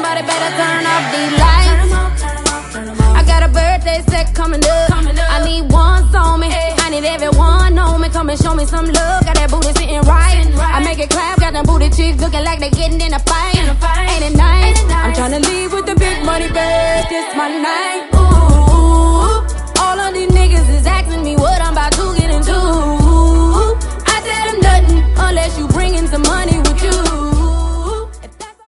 somebody better turn off these lights. I got a birthday set coming up. I need ones on me. I need everyone on me. Come and show me some love. Got that booty sitting right. I make it clap. Got them booty chicks looking like they getting in a fight. Ain't it nice? I'm tryna leave with the big money bag. This my night.